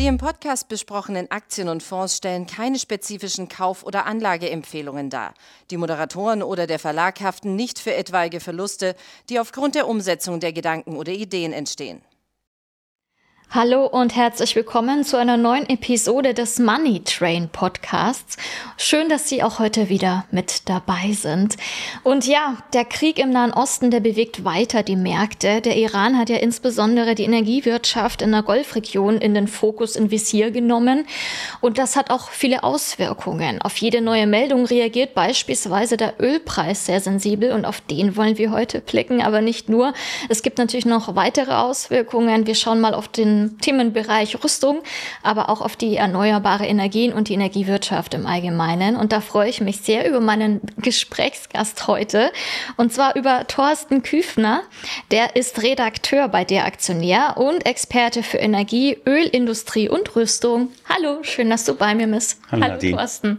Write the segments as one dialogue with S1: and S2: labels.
S1: Die im Podcast besprochenen Aktien und Fonds stellen keine spezifischen Kauf- oder Anlageempfehlungen dar. Die Moderatoren oder der Verlag haften nicht für etwaige Verluste, die aufgrund der Umsetzung der Gedanken oder Ideen entstehen.
S2: Hallo und herzlich willkommen zu einer neuen Episode des Money Train Podcasts. Schön, dass Sie auch heute wieder mit dabei sind. Und ja, der Krieg im Nahen Osten, der bewegt weiter die Märkte. Der Iran hat ja insbesondere die Energiewirtschaft in der Golfregion in den Fokus, in Visier genommen. Und das hat auch viele Auswirkungen. Auf jede neue Meldung reagiert beispielsweise der Ölpreis sehr sensibel und auf den wollen wir heute blicken, aber nicht nur. Es gibt natürlich noch weitere Auswirkungen. Wir schauen mal auf den Themenbereich Rüstung, aber auch auf die erneuerbare Energien und die Energiewirtschaft im Allgemeinen. Und da freue ich mich sehr über meinen Gesprächsgast heute, und zwar über Thorsten Küfner. Der ist Redakteur bei Der Aktionär und Experte für Energie, Ölindustrie und Rüstung. Hallo, schön, dass du bei mir bist. Hallo Thorsten.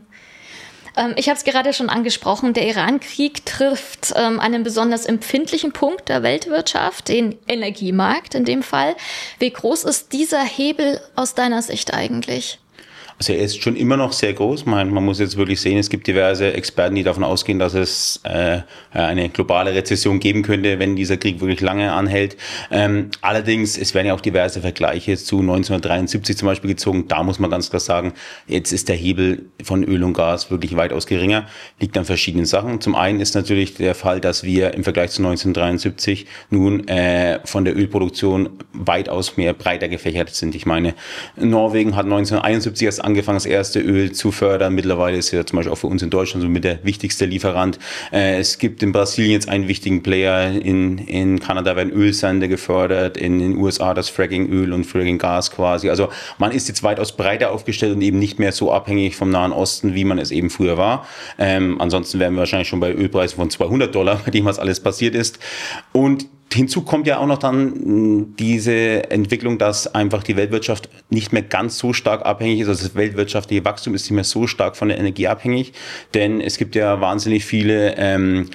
S2: Ich habe es gerade schon angesprochen, der Iran-Krieg trifft einen besonders empfindlichen Punkt der Weltwirtschaft, den Energiemarkt in dem Fall. Wie groß ist dieser Hebel aus deiner Sicht eigentlich?
S3: Also er ist schon immer noch sehr groß. Man muss jetzt wirklich sehen, es gibt diverse Experten, die davon ausgehen, dass es eine globale Rezession geben könnte, wenn dieser Krieg wirklich lange anhält. Allerdings, es werden ja auch diverse Vergleiche zu 1973 zum Beispiel gezogen. Da muss man ganz klar sagen, jetzt ist der Hebel von Öl und Gas wirklich weitaus geringer. Liegt an verschiedenen Sachen. Zum einen ist natürlich der Fall, dass wir im Vergleich zu 1973 nun von der Ölproduktion weitaus mehr breiter gefächert sind. Ich meine, Norwegen hat 1971 erst angefangen, das erste Öl zu fördern. Mittlerweile ist ja zum Beispiel auch für uns in Deutschland so mit der wichtigste Lieferant. Es gibt in Brasilien jetzt einen wichtigen Player. In Kanada werden Ölsande gefördert. In den USA das Fracking-Öl und Fracking-Gas quasi. Also man ist jetzt weitaus breiter aufgestellt und eben nicht mehr so abhängig vom Nahen Osten, wie man es eben früher war. Ansonsten wären wir wahrscheinlich schon bei Ölpreisen von $200, bei dem was alles passiert ist. Und hinzu kommt ja auch noch dann diese Entwicklung, dass einfach die Weltwirtschaft nicht mehr ganz so stark abhängig ist. Also das weltwirtschaftliche Wachstum ist nicht mehr so stark von der Energie abhängig, denn es gibt ja wahnsinnig viele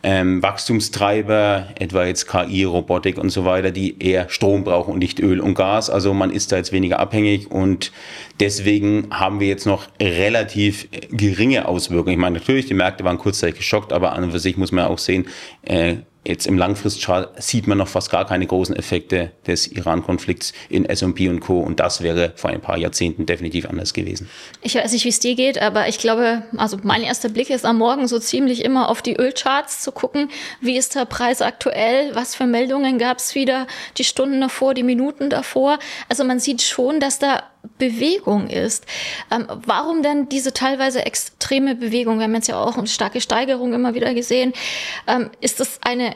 S3: Wachstumstreiber, etwa jetzt KI, Robotik und so weiter, die eher Strom brauchen und nicht Öl und Gas. Also man ist da jetzt weniger abhängig und deswegen haben wir jetzt noch relativ geringe Auswirkungen. Ich meine, natürlich, die Märkte waren kurzzeitig geschockt, aber an und für sich muss man auch sehen, jetzt im Langfristchart sieht man noch fast gar keine großen Effekte des Iran-Konflikts in S&P und Co. Und das wäre vor ein paar Jahrzehnten definitiv anders gewesen.
S2: Ich weiß nicht, wie es dir geht, aber ich glaube, also mein erster Blick ist am Morgen so ziemlich immer auf die Ölcharts zu gucken, wie ist der Preis aktuell, was für Meldungen gab es wieder, die Stunden davor, die Minuten davor. Also man sieht schon, dass da Bewegung ist. Warum denn diese teilweise extreme Bewegung? Wir haben jetzt ja auch eine starke Steigerung immer wieder gesehen. Ist das eine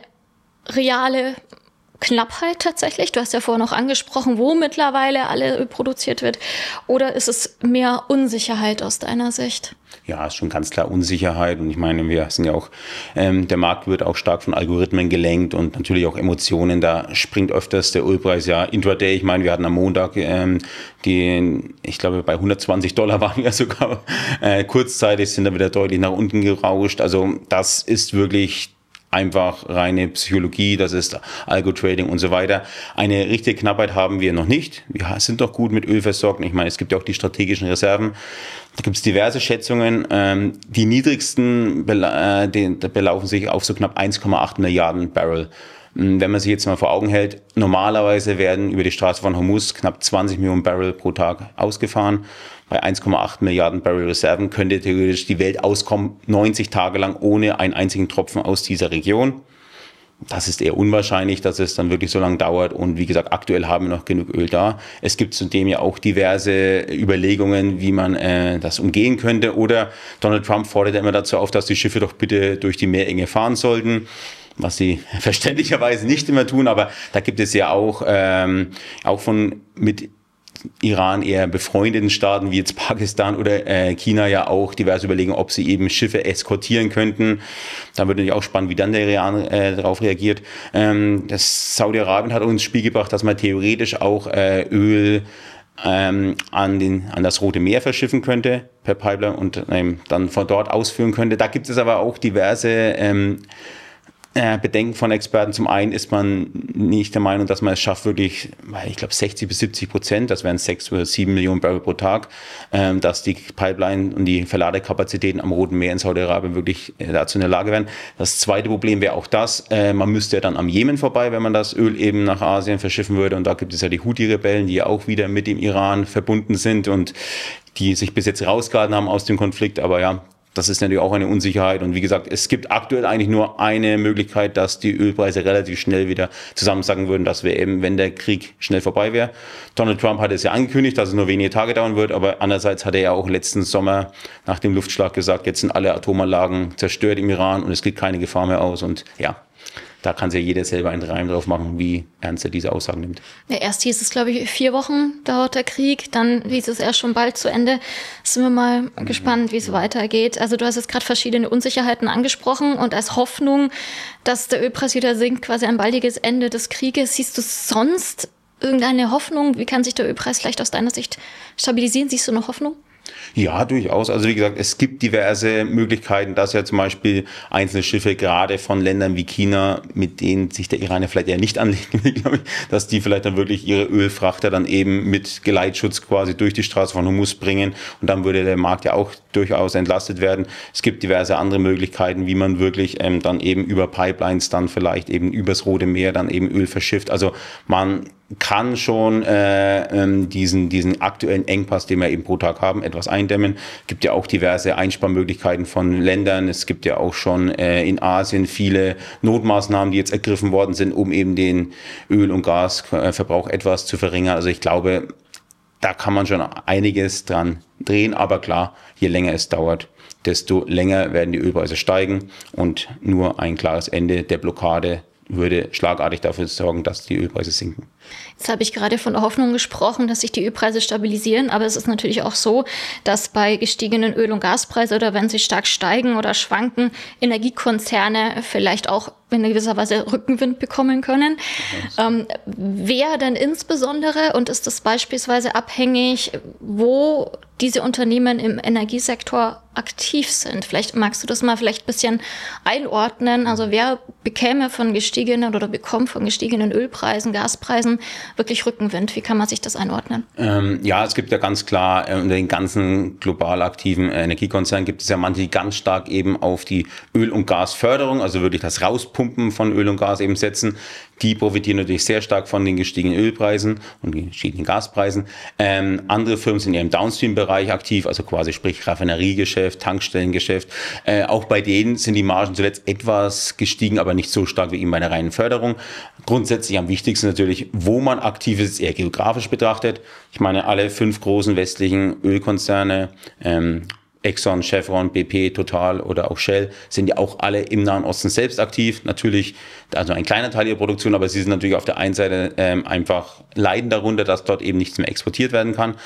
S2: reale Knappheit tatsächlich? Du hast ja vorhin noch angesprochen, wo mittlerweile alle produziert wird. Oder ist es mehr Unsicherheit aus deiner Sicht?
S3: Ja, ist schon ganz klar Unsicherheit. Und ich meine, wir sind ja auch, der Markt wird auch stark von Algorithmen gelenkt und natürlich auch Emotionen. Da springt öfters der Ölpreis ja intraday. Ich meine, wir hatten am Montag ich glaube, bei $120 waren wir sogar. Kurzzeitig sind da wieder deutlich nach unten gerauscht. Also das ist wirklich einfach reine Psychologie, das ist Algo-Trading und so weiter. Eine richtige Knappheit haben wir noch nicht. Wir sind doch gut mit Öl versorgt. Ich meine, es gibt ja auch die strategischen Reserven. Da gibt es diverse Schätzungen. Die niedrigsten belaufen sich auf so knapp 1,8 Milliarden Barrel. Wenn man sich jetzt mal vor Augen hält, normalerweise werden über die Straße von Hormuz knapp 20 Millionen Barrel pro Tag ausgefahren. Bei 1,8 Milliarden Barrel Reserven könnte theoretisch die Welt auskommen, 90 Tage lang ohne einen einzigen Tropfen aus dieser Region. Das ist eher unwahrscheinlich, dass es dann wirklich so lange dauert. Und wie gesagt, aktuell haben wir noch genug Öl da. Es gibt zudem ja auch diverse Überlegungen, wie man das umgehen könnte. Oder Donald Trump fordert immer dazu auf, dass die Schiffe doch bitte durch die Meerenge fahren sollten, was sie verständlicherweise nicht immer tun. Aber da gibt es ja auch von mit Iran eher befreundeten Staaten wie jetzt Pakistan oder China ja auch diverse Überlegungen, ob sie eben Schiffe eskortieren könnten. Da wird natürlich auch spannend, wie dann der Iran darauf reagiert. Das Saudi-Arabien hat uns ins Spiel gebracht, dass man theoretisch auch Öl an das Rote Meer verschiffen könnte per Pipeline und dann von dort ausführen könnte. Da gibt es aber auch diverse Bedenken von Experten. Zum einen ist man nicht der Meinung, dass man es schafft, wirklich, ich glaube 60-70%, das wären 6 oder 7 Millionen Barrel pro Tag, dass die Pipeline und die Verladekapazitäten am Roten Meer in Saudi-Arabien wirklich dazu in der Lage wären. Das zweite Problem wäre auch das, man müsste ja dann am Jemen vorbei, wenn man das Öl eben nach Asien verschiffen würde. Und da gibt es ja die Houthi-Rebellen, die ja auch wieder mit dem Iran verbunden sind und die sich bis jetzt rausgehalten haben aus dem Konflikt. Aber ja, das ist natürlich auch eine Unsicherheit. Und wie gesagt, es gibt aktuell eigentlich nur eine Möglichkeit, dass die Ölpreise relativ schnell wieder zusammensacken würden. Das wäre eben, wenn der Krieg schnell vorbei wäre. Donald Trump hat es ja angekündigt, dass es nur wenige Tage dauern wird. Aber andererseits hat er ja auch letzten Sommer nach dem Luftschlag gesagt, jetzt sind alle Atomanlagen zerstört im Iran und es geht keine Gefahr mehr aus. Und ja, da kann sich jeder selber einen Reim drauf machen, wie ernst er diese Aussagen nimmt.
S2: Ja, erst hieß es, glaube ich, 4 Wochen dauert der Krieg, dann hieß es erst schon bald zu Ende. Sind wir mal gespannt, wie es weitergeht. Also du hast jetzt gerade verschiedene Unsicherheiten angesprochen und als Hoffnung, dass der Ölpreis wieder sinkt, quasi ein baldiges Ende des Krieges. Siehst du sonst irgendeine Hoffnung? Wie kann sich der Ölpreis vielleicht aus deiner Sicht stabilisieren? Siehst du noch Hoffnung?
S3: Ja, durchaus. Also wie gesagt, es gibt diverse Möglichkeiten, dass ja zum Beispiel einzelne Schiffe gerade von Ländern wie China, mit denen sich der Iran ja vielleicht eher nicht anlegen will, glaube ich, dass die vielleicht dann wirklich ihre Ölfrachter dann eben mit Geleitschutz quasi durch die Straße von Hormuz bringen und dann würde der Markt ja auch durchaus entlastet werden. Es gibt diverse andere Möglichkeiten, wie man wirklich dann eben über Pipelines dann vielleicht eben übers Rote Meer dann eben Öl verschifft. Also man kann schon diesen aktuellen Engpass, den wir eben pro Tag haben, etwas eindämmen. Es gibt ja auch diverse Einsparmöglichkeiten von Ländern. Es gibt ja auch schon in Asien viele Notmaßnahmen, die jetzt ergriffen worden sind, um eben den Öl- und Gasverbrauch etwas zu verringern. Also ich glaube, da kann man schon einiges dran drehen. Aber klar, je länger es dauert, desto länger werden die Ölpreise steigen. Und nur ein klares Ende der Blockade würde schlagartig dafür sorgen, dass die Ölpreise sinken.
S2: Jetzt habe ich gerade von der Hoffnung gesprochen, dass sich die Ölpreise stabilisieren, aber es ist natürlich auch so, dass bei gestiegenen Öl- und Gaspreisen oder wenn sie stark steigen oder schwanken, Energiekonzerne vielleicht auch in gewisser Weise Rückenwind bekommen können. Wer denn insbesondere, und ist das beispielsweise abhängig, wo diese Unternehmen im Energiesektor aktiv sind? Vielleicht magst du das mal vielleicht ein bisschen einordnen. Also wer bekäme von gestiegenen oder bekommt von gestiegenen Ölpreisen, Gaspreisen wirklich Rückenwind? Wie kann man sich das einordnen?
S3: Ja, es gibt ja ganz klar, unter den ganzen global aktiven Energiekonzernen gibt es ja manche, die ganz stark eben auf die Öl- und Gasförderung, also wirklich das Rauspumpen von Öl und Gas eben setzen. Die profitieren natürlich sehr stark von den gestiegenen Ölpreisen und gestiegenen Gaspreisen. Andere Firmen sind eher im Downstream-Bereich aktiv, also quasi sprich Raffineriegeschäft, Tankstellengeschäft. Auch bei denen sind die Margen zuletzt etwas gestiegen, aber nicht so stark wie eben bei der reinen Förderung. Grundsätzlich am wichtigsten natürlich, wo man aktiv ist, eher geografisch betrachtet. Ich meine, alle 5 großen westlichen Ölkonzerne, Exxon, Chevron, BP, Total oder auch Shell sind ja auch alle im Nahen Osten selbst aktiv. Natürlich, also ein kleiner Teil ihrer Produktion, aber sie sind natürlich auf der einen Seite einfach leiden darunter, dass dort eben nichts mehr exportiert werden kann.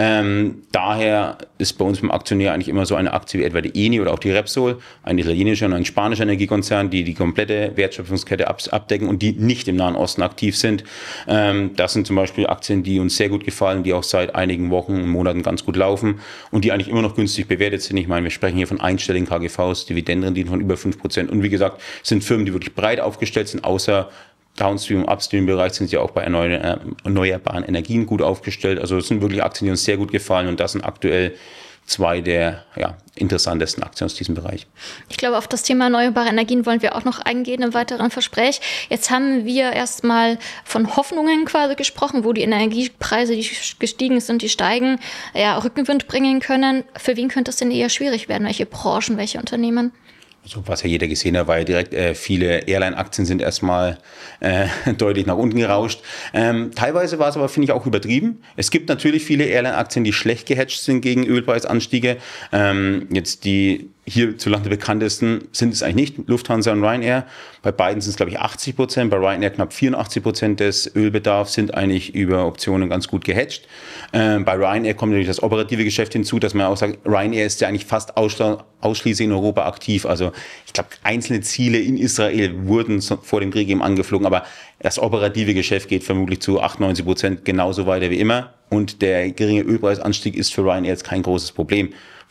S3: Daher ist bei uns beim Aktionär eigentlich immer so eine Aktie wie etwa die Eni oder auch die Repsol, ein italienischer und ein spanischer Energiekonzern, die die komplette Wertschöpfungskette abdecken und die nicht im Nahen Osten aktiv sind. Das sind zum Beispiel Aktien, die uns sehr gut gefallen, die auch seit einigen Wochen und Monaten ganz gut laufen und die eigentlich immer noch günstig bewertet sind. Ich meine, wir sprechen hier von einstelligen KGVs, Dividendenrenditen von über 5%. Und wie gesagt, sind Firmen, die wirklich breit aufgestellt sind, außer Downstream- und Upstream-Bereich sind sie auch bei erneuerbaren Energien gut aufgestellt. Also es sind wirklich Aktien, die uns sehr gut gefallen und das sind aktuell 2 der interessantesten Aktien aus diesem Bereich.
S2: Ich glaube, auf das Thema erneuerbare Energien wollen wir auch noch eingehen im weiteren Gespräch. Jetzt haben wir erstmal von Hoffnungen quasi gesprochen, wo die Energiepreise, die gestiegen sind, die steigen, Rückenwind bringen können. Für wen könnte es denn eher schwierig werden? Welche Branchen, welche Unternehmen?
S3: Also was ja jeder gesehen hat, war ja direkt, viele Airline-Aktien sind erstmal deutlich nach unten gerauscht. Teilweise war es aber, finde ich, auch übertrieben. Es gibt natürlich viele Airline-Aktien, die schlecht gehatcht sind gegen Ölpreisanstiege. Jetzt die hierzulande bekanntesten sind es eigentlich nicht, Lufthansa und Ryanair. Bei beiden sind es, glaube ich, 80%, bei Ryanair knapp 84% des Ölbedarfs sind eigentlich über Optionen ganz gut gehatcht. Bei Ryanair kommt natürlich das operative Geschäft hinzu, dass man auch sagt, Ryanair ist ja eigentlich fast ausschließlich in Europa aktiv. Also ich glaube, einzelne Ziele in Israel wurden vor dem Krieg eben angeflogen, aber das operative Geschäft geht vermutlich zu 98% genauso weiter wie immer. Und der geringe Ölpreisanstieg ist für Ryanair jetzt kein großes Problem.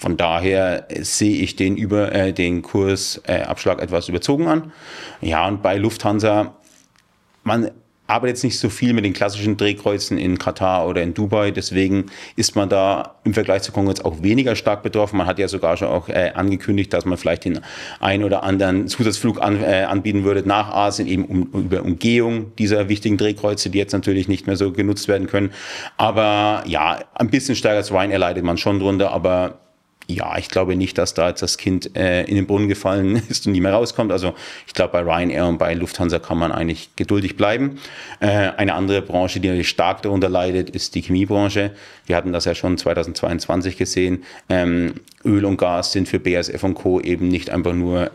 S3: Von daher sehe ich den Kursabschlag etwas überzogen an. Ja, und bei Lufthansa, man arbeitet jetzt nicht so viel mit den klassischen Drehkreuzen in Katar oder in Dubai, deswegen ist man da im Vergleich zur Konkurrenz auch weniger stark betroffen. Man hat ja sogar schon auch angekündigt, dass man vielleicht den einen oder anderen Zusatzflug anbieten würde nach Asien, eben über Umgehung dieser wichtigen Drehkreuze, die jetzt natürlich nicht mehr so genutzt werden können. Aber ja, ein bisschen stärker als Ryanair leidet man schon drunter, aber ja, ich glaube nicht, dass da jetzt das Kind in den Brunnen gefallen ist und nie mehr rauskommt. Also ich glaube, bei Ryanair und bei Lufthansa kann man eigentlich geduldig bleiben. Eine andere Branche, die natürlich stark darunter leidet, ist die Chemiebranche. Wir hatten das ja schon 2022 gesehen. Öl und Gas sind für BASF und Co. eben nicht einfach nur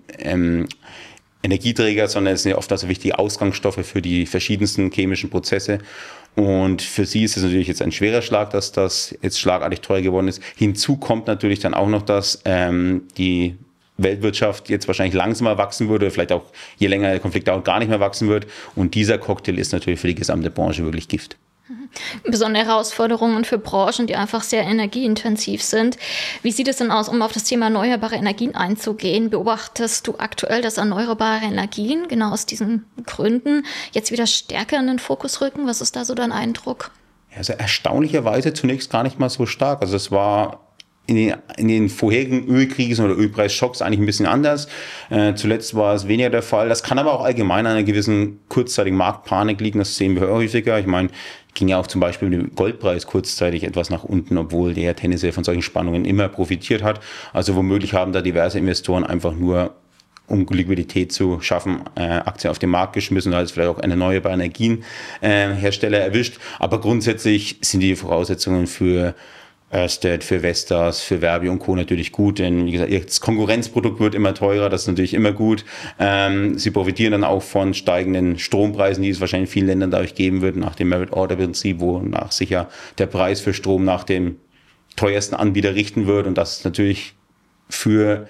S3: Energieträger, sondern es sind ja oft also wichtige Ausgangsstoffe für die verschiedensten chemischen Prozesse. Und für sie ist es natürlich jetzt ein schwerer Schlag, dass das jetzt schlagartig teuer geworden ist. Hinzu kommt natürlich dann auch noch, dass die Weltwirtschaft jetzt wahrscheinlich langsamer wachsen würde, vielleicht auch je länger der Konflikt dauert, gar nicht mehr wachsen wird. Und dieser Cocktail ist natürlich für die gesamte Branche wirklich Gift.
S2: Besondere Herausforderungen für Branchen, die einfach sehr energieintensiv sind. Wie sieht es denn aus, um auf das Thema erneuerbare Energien einzugehen? Beobachtest du aktuell, dass erneuerbare Energien genau aus diesen Gründen jetzt wieder stärker in den Fokus rücken? Was ist da so dein Eindruck?
S3: Also erstaunlicherweise zunächst gar nicht mal so stark. Also es war in den vorherigen Ölkrisen oder Ölpreisschocks eigentlich ein bisschen anders. Zuletzt war es weniger der Fall. Das kann aber auch allgemein an einer gewissen kurzzeitigen Marktpanik liegen. Das sehen wir häufiger. Ich meine, ging ja auch zum Beispiel mit dem Goldpreis kurzzeitig etwas nach unten, obwohl der tendenziell von solchen Spannungen immer profitiert hat. Also womöglich haben da diverse Investoren einfach nur, um Liquidität zu schaffen, Aktien auf den Markt geschmissen, da ist vielleicht auch eine erneuerbare Energienhersteller erwischt. Aber grundsätzlich sind die Voraussetzungen für Ørsted, für Vestas, für Verbi und Co. natürlich gut, denn wie gesagt, das Konkurrenzprodukt wird immer teurer, das ist natürlich immer gut. Sie profitieren dann auch von steigenden Strompreisen, die es wahrscheinlich in vielen Ländern dadurch geben wird, nach dem Merit-Order-Prinzip, wonach sich ja der Preis für Strom nach dem teuersten Anbieter richten wird, und das ist natürlich für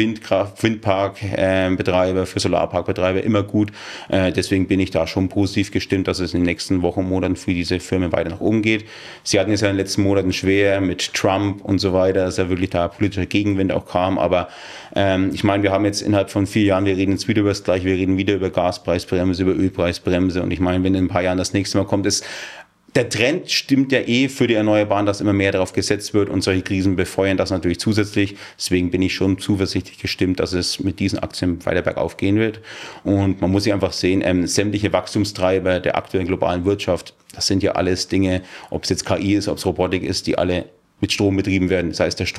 S3: Windparkbetreiber, für Solarparkbetreiber immer gut. Deswegen bin ich da schon positiv gestimmt, dass es in den nächsten Wochen und Monaten für diese Firmen weiter nach oben geht. Sie hatten es ja in den letzten Monaten schwer mit Trump und so weiter, dass ja wirklich da politischer Gegenwind auch kam. Aber ich meine, wir haben jetzt innerhalb von 4 Jahren, wir reden jetzt wieder über das Gleiche, wir reden wieder über Gaspreisbremse, über Ölpreisbremse. Und ich meine, wenn in ein paar Jahren das nächste Mal kommt, der Trend stimmt ja für die Erneuerbaren, dass immer mehr darauf gesetzt wird, und solche Krisen befeuern das natürlich zusätzlich. Deswegen bin ich schon zuversichtlich gestimmt, dass es mit diesen Aktien weiter bergauf gehen wird. Und man muss sich einfach sehen, sämtliche Wachstumstreiber der aktuellen globalen Wirtschaft, das sind ja alles Dinge, ob es jetzt KI ist, ob es Robotik ist, die alle mit Strom betrieben werden. Das heißt, der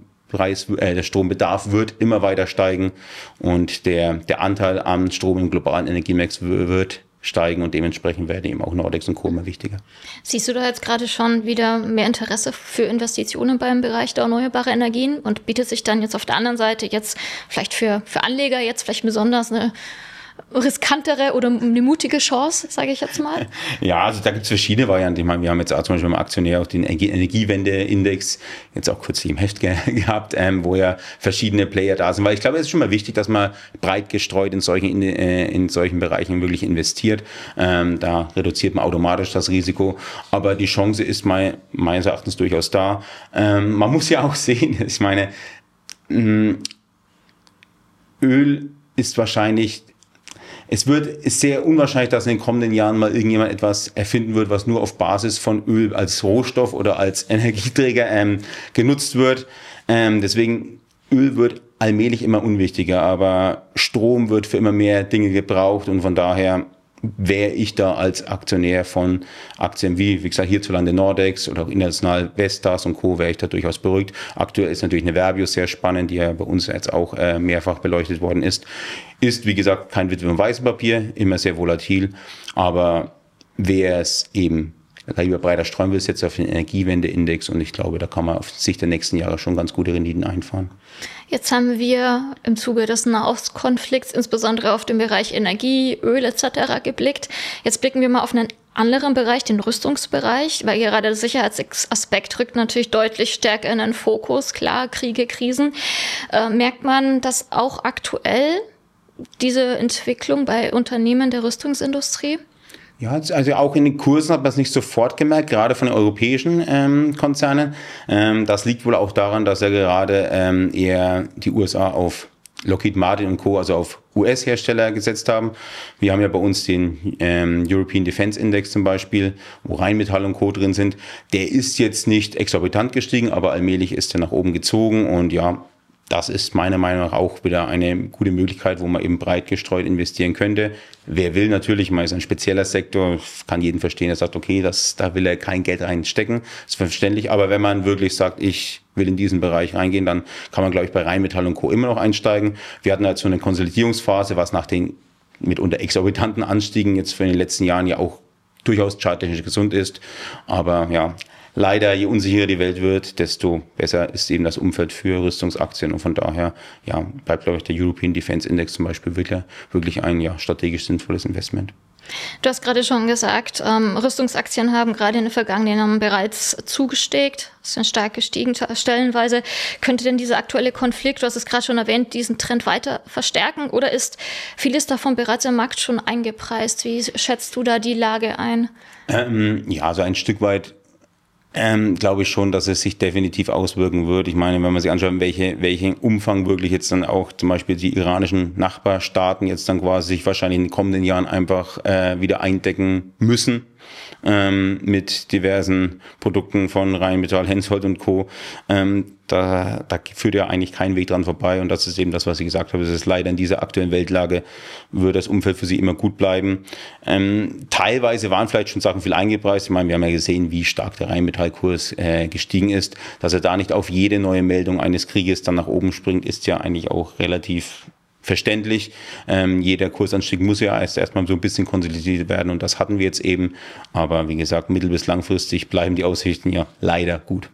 S3: Strombedarf wird immer weiter steigen, und der Anteil am Strom im globalen Energiemix wird steigen, und dementsprechend werden eben auch Nordex und Co. immer wichtiger.
S2: Siehst du da jetzt gerade schon wieder mehr Interesse für Investitionen beim Bereich der erneuerbaren Energien, und bietet sich dann jetzt auf der anderen Seite jetzt vielleicht für Anleger jetzt vielleicht besonders eine riskantere oder eine mutige Chance, sage ich jetzt mal?
S3: Ja, also da gibt es verschiedene Varianten. Ich meine, wir haben jetzt auch zum Beispiel im Aktionär auch den Energiewende-Index jetzt auch kürzlich im Heft gehabt, wo ja verschiedene Player da sind. Weil ich glaube, es ist schon mal wichtig, dass man breit gestreut in solchen Bereichen wirklich investiert. Da reduziert man automatisch das Risiko. Aber die Chance ist meines Erachtens durchaus da. Man muss ja auch sehen, ich meine, Öl ist wahrscheinlich... Es ist sehr unwahrscheinlich, dass in den kommenden Jahren mal irgendjemand etwas erfinden wird, was nur auf Basis von Öl als Rohstoff oder als Energieträger genutzt wird. Deswegen, Öl wird allmählich immer unwichtiger, aber Strom wird für immer mehr Dinge gebraucht, und von daher wäre ich da als Aktionär von Aktien wie gesagt, hierzulande Nordex oder auch international Vestas und Co., wäre ich da durchaus beruhigt. Aktuell ist natürlich eine Verbio sehr spannend, die ja bei uns jetzt auch mehrfach beleuchtet worden ist. Ist, wie gesagt, kein Witwe- und Waisenpapier, immer sehr volatil, aber wer es eben lieber breiter streuen will, ist jetzt auf den Energiewende-Index, und ich glaube, da kann man auf Sicht der nächsten Jahre schon ganz gute Renditen einfahren.
S2: Jetzt haben wir im Zuge des Nahostkonflikts insbesondere auf den Bereich Energie, Öl etc. geblickt. Jetzt blicken wir mal auf einen anderen Bereich, den Rüstungsbereich, weil gerade der Sicherheitsaspekt rückt natürlich deutlich stärker in den Fokus. Klar, Kriege, Krisen. Merkt man, dass auch aktuell diese Entwicklung bei Unternehmen der Rüstungsindustrie?
S3: Ja, also auch in den Kursen hat man es nicht sofort gemerkt, gerade von den europäischen Konzernen. Das liegt wohl auch daran, dass ja gerade eher die USA auf Lockheed Martin und Co., also auf US-Hersteller gesetzt haben. Wir haben ja bei uns den European Defense Index zum Beispiel, wo Rheinmetall und Co. drin sind. Der ist jetzt nicht exorbitant gestiegen, aber allmählich ist er nach oben gezogen und ja, das ist meiner Meinung nach auch wieder eine gute Möglichkeit, wo man eben breit gestreut investieren könnte. Wer will natürlich, man ist ein spezieller Sektor, kann jeden verstehen, der sagt, okay, da will er kein Geld reinstecken, ist verständlich. Aber wenn man wirklich sagt, ich will in diesen Bereich reingehen, dann kann man, glaube ich, bei Rheinmetall und Co. immer noch einsteigen. Wir hatten halt so eine Konsolidierungsphase, was nach den mitunter exorbitanten Anstiegen jetzt für den letzten Jahren ja auch durchaus charttechnisch gesund ist. Aber ja, leider, je unsicherer die Welt wird, desto besser ist eben das Umfeld für Rüstungsaktien. Und von daher ja, bleibt, glaube ich, der European Defense Index zum Beispiel wirklich ein strategisch sinnvolles Investment.
S2: Du hast gerade schon gesagt, Rüstungsaktien haben gerade in den vergangenen Jahren bereits zugesteckt, sind stark gestiegen stellenweise. Könnte denn dieser aktuelle Konflikt, du hast es gerade schon erwähnt, diesen Trend weiter verstärken oder ist vieles davon bereits im Markt schon eingepreist? Wie schätzt du da die Lage ein?
S3: Ja, also ein Stück weit glaube ich schon, dass es sich definitiv auswirken wird. Ich meine, wenn man sich anschaut, welchen Umfang wirklich jetzt dann auch zum Beispiel die iranischen Nachbarstaaten jetzt dann quasi sich wahrscheinlich in den kommenden Jahren einfach wieder eindecken müssen mit diversen Produkten von Rheinmetall, Hensoldt und Co. Da führt ja eigentlich kein Weg dran vorbei und das ist eben das, was ich gesagt habe. Es ist leider in dieser aktuellen Weltlage, wird das Umfeld für sie immer gut bleiben. Teilweise waren vielleicht schon Sachen viel eingepreist. Ich meine, wir haben ja gesehen, wie stark der Rheinmetallkurs gestiegen ist. Dass er da nicht auf jede neue Meldung eines Krieges dann nach oben springt, ist ja eigentlich auch relativ verständlich. Jeder Kursanstieg muss ja erstmal so ein bisschen konsolidiert werden und das hatten wir jetzt eben. Aber wie gesagt, mittel- bis langfristig bleiben die Aussichten ja leider gut.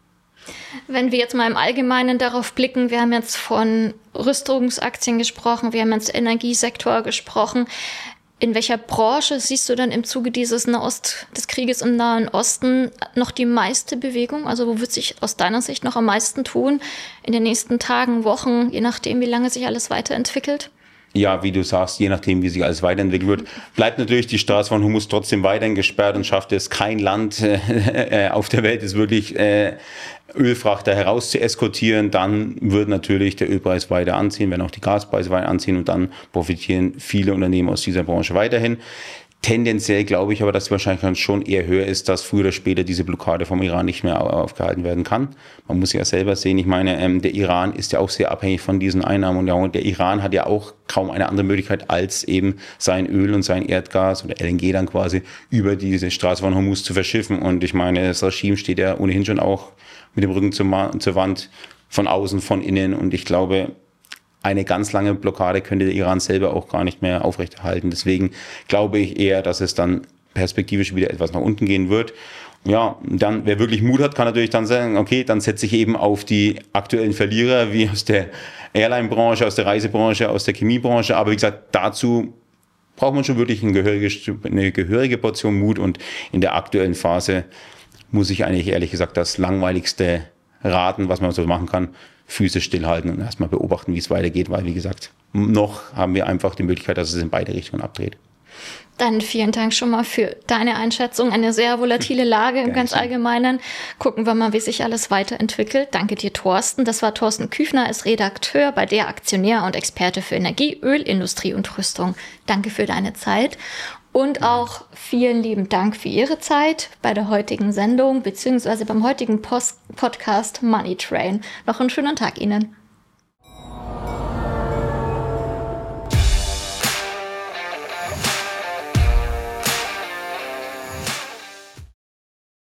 S2: Wenn wir jetzt mal im Allgemeinen darauf blicken, wir haben jetzt von Rüstungsaktien gesprochen, wir haben jetzt Energiesektor gesprochen. In welcher Branche siehst du denn im Zuge des Krieges im Nahen Osten noch die meiste Bewegung? Also wo wird sich aus deiner Sicht noch am meisten tun in den nächsten Tagen, Wochen, je nachdem, wie lange sich alles weiterentwickelt?
S3: Ja, wie du sagst, je nachdem, wie sich alles weiterentwickelt wird, bleibt natürlich die Straße von Hormuz trotzdem weiterhin gesperrt und schafft es kein Land auf der Welt, es wirklich Ölfrachter heraus zu eskortieren. Dann wird natürlich der Ölpreis weiter anziehen, werden auch die Gaspreise weiter anziehen und dann profitieren viele Unternehmen aus dieser Branche weiterhin. Tendenziell glaube ich aber, dass die Wahrscheinlichkeit schon eher höher ist, dass früher oder später diese Blockade vom Iran nicht mehr aufgehalten werden kann. Man muss ja selber sehen, ich meine, der Iran ist ja auch sehr abhängig von diesen Einnahmen und der Iran hat ja auch kaum eine andere Möglichkeit, als eben sein Öl und sein Erdgas oder LNG dann quasi über diese Straße von Hormuz zu verschiffen. Und ich meine, das Regime steht ja ohnehin schon auch mit dem Rücken zur Wand, von außen, von innen und ich glaube, eine ganz lange Blockade könnte der Iran selber auch gar nicht mehr aufrechterhalten. Deswegen glaube ich eher, dass es dann perspektivisch wieder etwas nach unten gehen wird. Ja, dann, wer wirklich Mut hat, kann natürlich dann sagen, okay, dann setze ich eben auf die aktuellen Verlierer, wie aus der Airline-Branche, aus der Reisebranche, aus der Chemiebranche. Aber wie gesagt, dazu braucht man schon wirklich eine gehörige Portion Mut. Und in der aktuellen Phase muss ich eigentlich ehrlich gesagt das langweiligste raten, was man so machen kann. Füße stillhalten und erstmal beobachten, wie es weitergeht, weil, wie gesagt, noch haben wir einfach die Möglichkeit, dass es in beide Richtungen abdreht.
S2: Dann vielen Dank schon mal für deine Einschätzung. Eine sehr volatile Lage im ganz Allgemeinen. Gucken wir mal, wie sich alles weiterentwickelt. Danke dir, Thorsten. Das war Thorsten Küfner, ist Redakteur bei der Aktionär und Experte für Energie, Öl, Industrie und Rüstung. Danke für deine Zeit. Und auch vielen lieben Dank für Ihre Zeit bei der heutigen Sendung beziehungsweise beim heutigen Podcast Money Train. Noch einen schönen Tag Ihnen.